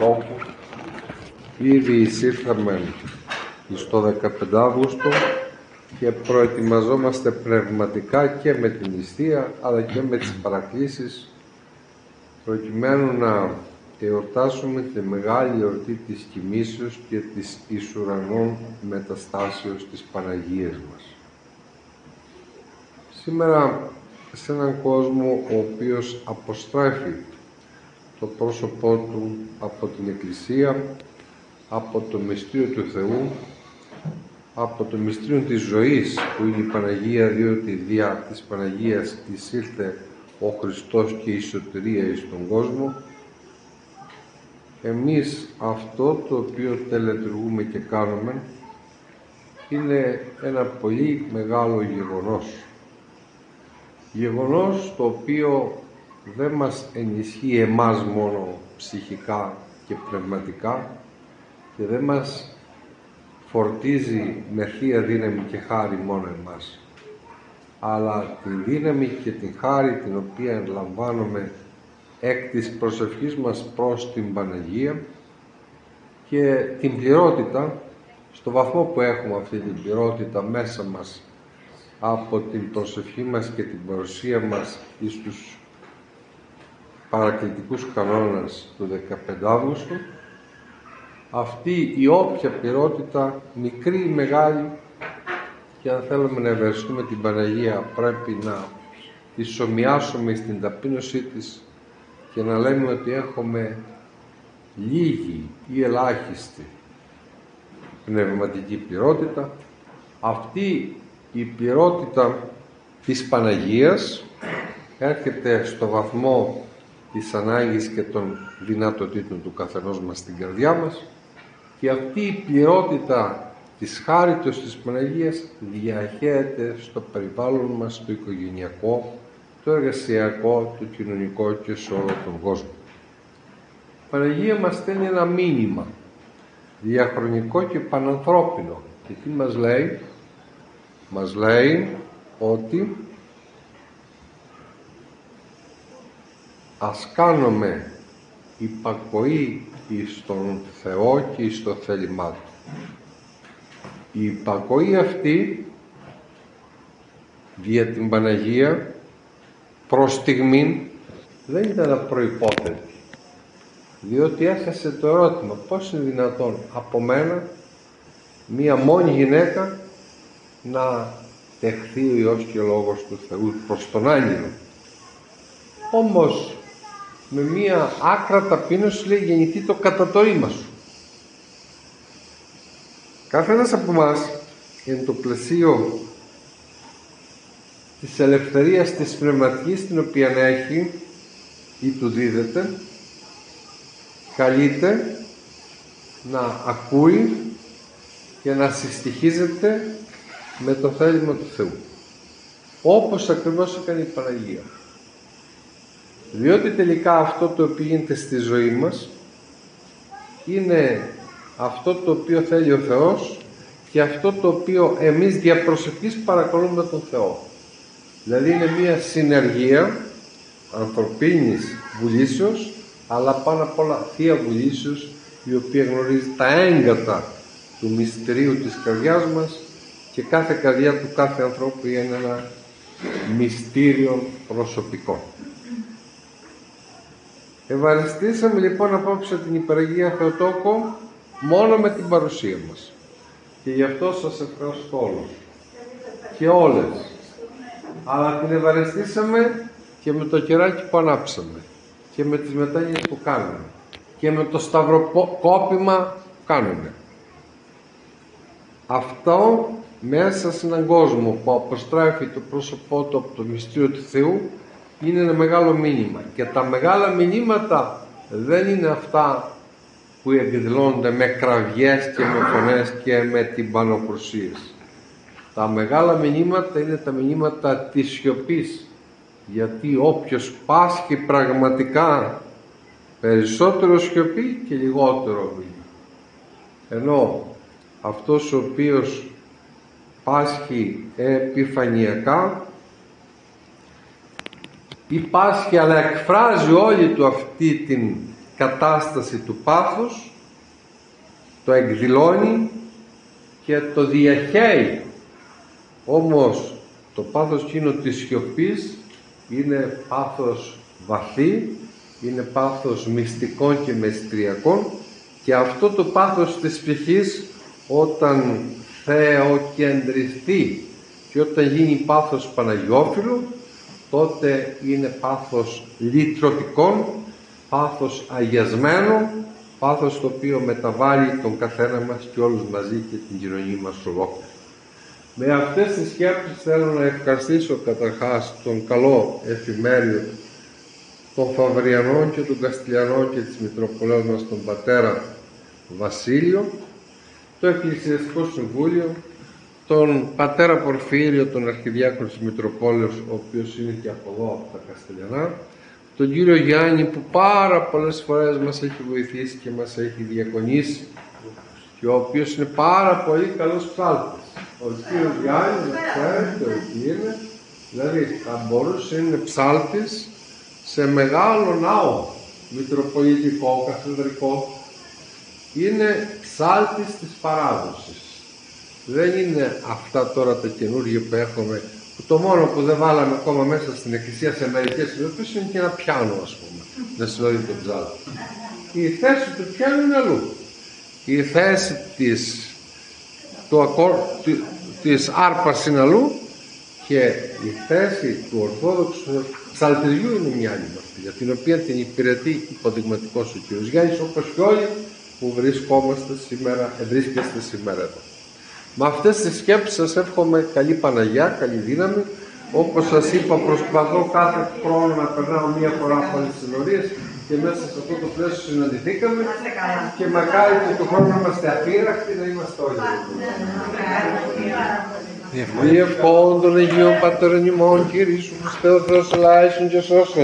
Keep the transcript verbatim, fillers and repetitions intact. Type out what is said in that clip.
τόπου. Ήδη εισήλθαμε στο δεκαπέντε Αυγούστου και προετοιμαζόμαστε πνευματικά και με την νηστεία αλλά και με τις παρακλήσεις προκειμένου να εορτάσουμε τη μεγάλη εορτή της κοιμήσεως και της εις ουρανών μεταστάσεως της Παναγίας μας. Σήμερα σε έναν κόσμο ο οποίος αποστρέφει το πρόσωπό του από την Εκκλησία, από το μυστήριο του Θεού, από το μυστήριο της ζωής που είναι η Παναγία, διότι δια της Παναγίας εισήλθε ο Χριστός και η σωτηρία εις τον κόσμο, εμείς αυτό το οποίο τελετουργούμε και κάνουμε είναι ένα πολύ μεγάλο γεγονός. Γεγονός το οποίο δεν μας ενισχύει εμάς μόνο ψυχικά και πνευματικά και δεν μας φορτίζει με θεία δύναμη και χάρη μόνο εμάς, αλλά την δύναμη και την χάρη την οποία λαμβάνουμε εκ της προσευχής μας προς την Παναγία και την πληρότητα, στο βαθμό που έχουμε αυτή την πληρότητα μέσα μας από την προσευχή μας και την παρουσία μας εις τους παρακλητικούς κανόνες του δεκαπέντε Αυγούστου, αυτή η όποια πληρότητα, μικρή ή μεγάλη, και αν θέλουμε να ευχαριστούμε την Παναγία πρέπει να τη ομοιάσουμε στην ταπείνωσή της και να λέμε ότι έχουμε λίγη ή ελάχιστη πνευματική πληρότητα. Αυτή η πληρότητα της Παναγίας έρχεται στο βαθμό της ανάγκης και των δυνατοτήτων του καθενός μας στην καρδιά μας και αυτή η πληρότητα της χάριτος της Παναγίας διαχέεται στο περιβάλλον μας, το οικογενειακό, το εργασιακό, το κοινωνικό και σε όλο τον κόσμο. Η Παναγία μας στέλνει ένα μήνυμα διαχρονικό και πανανθρώπινο. Και τι μας λέει? Μας λέει ότι ας κάνουμε υπακοή εις τον Θεό και εις το θέλημά Του. Η υπακοή αυτή δια την Παναγία προς στιγμήν δεν ήταν προϋπόθετη, διότι έθεσε το ερώτημα πώς είναι δυνατόν από μένα μία μόνη γυναίκα να τεχθεί ο Υιός και ο Λόγος του Θεού προς τον άγγελο. Όμως με μία άκρα ταπείνωση λέει γεννηθεί το κατά το ρήμα σου. Κάθε ένας από εμάς εν το πλαισίο της ελευθερίας της πνευματικής την οποία έχει ή του δίδεται, καλείται να ακούει και να συστοιχίζεται με το θέλημα του Θεού, όπως ακριβώς έκανε η Παναγία, διότι τελικά αυτό το οποίο γίνεται στη ζωή μας είναι αυτό το οποίο θέλει ο Θεός και αυτό το οποίο εμείς δια προσευχής παρακολούμε τον Θεό. Δηλαδή είναι μια συνεργία ανθρωπίνης βουλήσεως, αλλά πάνω απ' όλα θεία βουλήσεως, η οποία γνωρίζει τα έγκατα του μυστηρίου της καρδιάς μας και κάθε καρδιά του κάθε ανθρώπου είναι ένα μυστήριο προσωπικό. Ευαριστήσαμε λοιπόν απόψε την Υπεραγία Θεοτόκο μόνο με την παρουσία μας και γι' αυτό σας ευχαριστώ όλους και όλες, αλλά την ευαριστήσαμε και με το κεράκι που ανάψαμε και με τις μετάνοιες που κάνουμε και με το σταυροκόπημα που κάνουμε. Αυτό μέσα σε έναν κόσμο που αποστρέφει το πρόσωπό του από το μυστήριο του Θεού είναι ένα μεγάλο μήνυμα, και τα μεγάλα μηνύματα δεν είναι αυτά που εκδηλώνονται με κραυγές και με φωνές και με τυμπανοκρουσίες. Τα μεγάλα μηνύματα είναι τα μηνύματα της σιωπής, γιατί όποιος πάσχει πραγματικά περισσότερο σιωπή και λιγότερο μιλεί, ενώ αυτός ο οποίος πάσχει επιφανειακά ή πάσχει αλλά εκφράζει όλη του αυτή την κατάσταση του πάθους, το εκδηλώνει και το διαχέει. Όμως το πάθος εκείνο της σιωπής είναι πάθος βαθύ, είναι πάθος μυστικών και μυστηριακών, και αυτό το πάθος της ψυχής όταν θεοκεντριστεί και όταν γίνει πάθος Παναγιώφιλου, τότε είναι πάθος λυτρωτικών, πάθος αγιασμένο, πάθος το οποίο μεταβάλλει τον καθένα μας και όλους μαζί και την κοινωνία μας ολόκληρη. Με αυτές τις σκέψεις θέλω να ευχαριστήσω καταρχάς τον καλό εφημέριο των Φαβριανών και των Καστιλιανών και της Μητροπολέως μας, τον πατέρα Βασίλειο, το Εκκλησιαστικό Συμβούλιο, τον πατέρα Πορφύριο, τον Αρχιδιάκονο της Μητροπόλεως, ο οποίος είναι και από εδώ, από τα Καστιλιανά, τον κύριο Γιάννη που πάρα πολλές φορές μας έχει βοηθήσει και μας έχει διακονήσει και ο οποίος είναι πάρα πολύ καλός ψάλτης. Ο κύριος Γιάννης, ξέρετε ότι είναι, δηλαδή θα μπορούσε να είναι ψάλτης σε μεγάλο ναό, μητροπολιτικό, καθεδρικό. Είναι ψάλτης της παράδοσης. Δεν είναι αυτά τώρα τα καινούργια που έχουμε, που το μόνο που δεν βάλαμε ακόμα μέσα στην εκκλησία σε μερικές περιπτώσεις είναι και ένα πιάνο, ας πούμε, να συνοδεύει τον ψάλτη. Η θέση του πιάνου είναι αλλού. Η θέση της, του ακόρ, της άρπας είναι αλλού και η θέση του ορθόδοξου ψαλτηριού είναι μια άλλη αυτή, για την οποία την υπηρετεί υποδειγματικός ο κύριος Γιάννης, όπως και όλοι που βρισκόμαστε σήμερα, βρίσκεστε σήμερα εδώ. Με αυτές τις σκέψεις σας εύχομαι καλή Παναγιά, καλή δύναμη. Όπως σας είπα, προσπαθώ κάθε χρόνο να περνάω μία φορά από τις συνορίες και μέσα σε αυτό το πλαίσιο συναντηθήκαμε και μακάρι και του χρόνου να είμαστε απείραχτοι, να είμαστε όλοι. Διευχών των Αγίων Πατέρων ημών, Κύριε Ιησού Χριστέ ο Θεός ελάησον και σώσον.